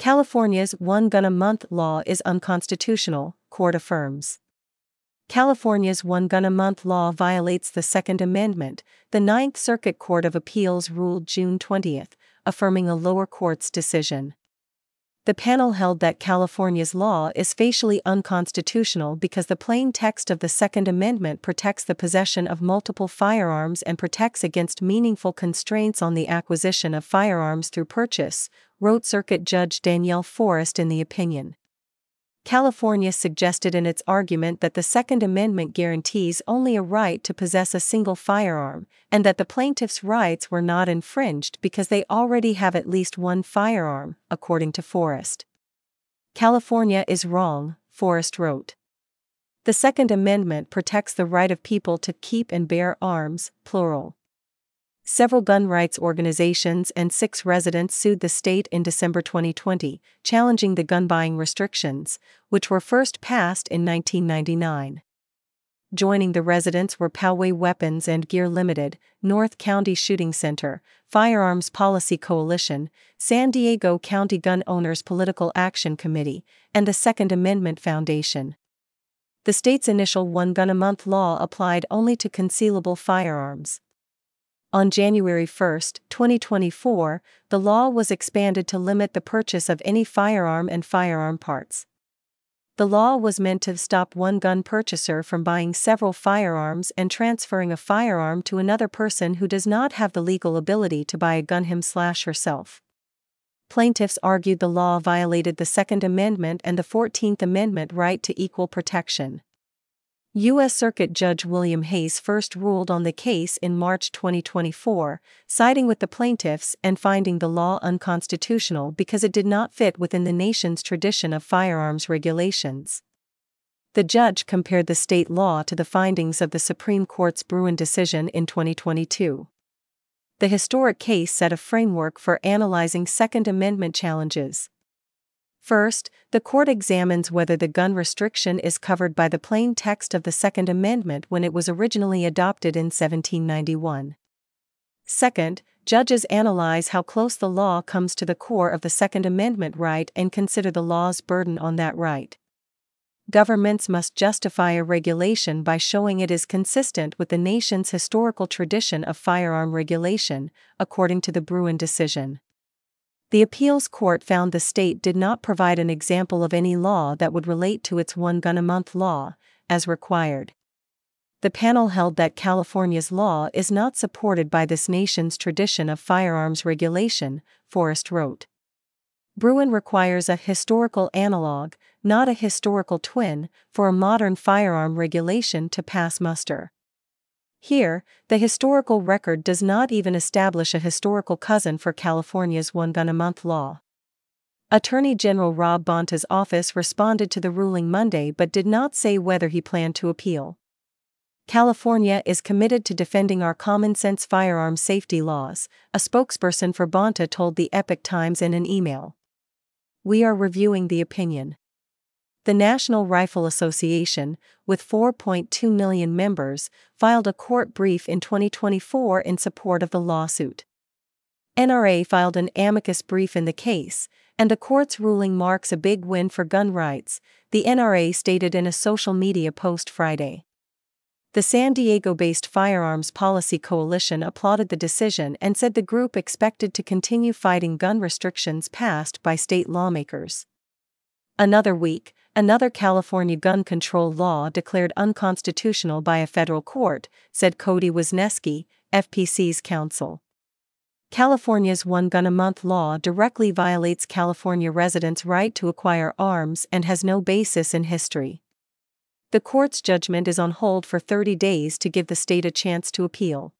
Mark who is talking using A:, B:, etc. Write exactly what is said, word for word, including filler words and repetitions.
A: California's one gun a month law is unconstitutional, court affirms. California's one gun a month law violates the Second Amendment, the Ninth Circuit Court of Appeals ruled June twentieth, affirming a lower court's decision. The panel held that California's law is facially unconstitutional because the plain text of the Second Amendment protects the possession of multiple firearms and protects against meaningful constraints on the acquisition of firearms through purchase, wrote Circuit Judge Danielle Forrest in the opinion. California suggested in its argument that the Second Amendment guarantees only a right to possess a single firearm, and that the plaintiffs' rights were not infringed because they already have at least one firearm, according to Forrest. California is wrong, Forrest wrote. The Second Amendment protects the right of people to keep and bear arms, plural. Several gun rights organizations and six residents sued the state in December twenty twenty, challenging the gun buying restrictions, which were first passed in nineteen ninety-nine. Joining the residents were Poway Weapons and Gear Limited, North County Shooting Center, Firearms Policy Coalition, San Diego County Gun Owners Political Action Committee, and the Second Amendment Foundation. The state's initial one gun a month law applied only to concealable firearms. On January first, twenty twenty-four, the law was expanded to limit the purchase of any firearm and firearm parts. The law was meant to stop one gun purchaser from buying several firearms and transferring a firearm to another person who does not have the legal ability to buy a gun him/herself. Plaintiffs argued the law violated the Second Amendment and the Fourteenth Amendment right to equal protection. U S Circuit Judge William Hayes first ruled on the case in March twenty twenty-four, siding with the plaintiffs and finding the law unconstitutional because it did not fit within the nation's tradition of firearms regulations. The judge compared the state law to the findings of the Supreme Court's Bruen decision in twenty twenty-two. The historic case set a framework for analyzing Second Amendment challenges. First, the court examines whether the gun restriction is covered by the plain text of the Second Amendment when it was originally adopted in seventeen ninety-one. Second, judges analyze how close the law comes to the core of the Second Amendment right and consider the law's burden on that right. Governments must justify a regulation by showing it is consistent with the nation's historical tradition of firearm regulation, according to the Bruen decision. The appeals court found the state did not provide an example of any law that would relate to its one gun a month law, as required. The panel held that California's law is not supported by this nation's tradition of firearms regulation, Forrest wrote. Bruen requires a historical analog, not a historical twin, for a modern firearm regulation to pass muster. Here, the historical record does not even establish a historical cousin for California's one gun a month law. Attorney General Rob Bonta's office responded to the ruling Monday but did not say whether he planned to appeal. California is committed to defending our common-sense firearm safety laws, a spokesperson for Bonta told the Epoch Times in an email. We are reviewing the opinion. The National Rifle Association, with four point two million members, filed a court brief in twenty twenty-four in support of the lawsuit. N R A filed an amicus brief in the case, and the court's ruling marks a big win for gun rights, the N R A stated in a social media post Friday. The San Diego-based Firearms Policy Coalition applauded the decision and said the group expected to continue fighting gun restrictions passed by state lawmakers. Another week, another California gun control law declared unconstitutional by a federal court, said Cody Wisniewski, F P C's counsel. California's one gun a month law directly violates California residents' right to acquire arms and has no basis in history. The court's judgment is on hold for thirty days to give the state a chance to appeal.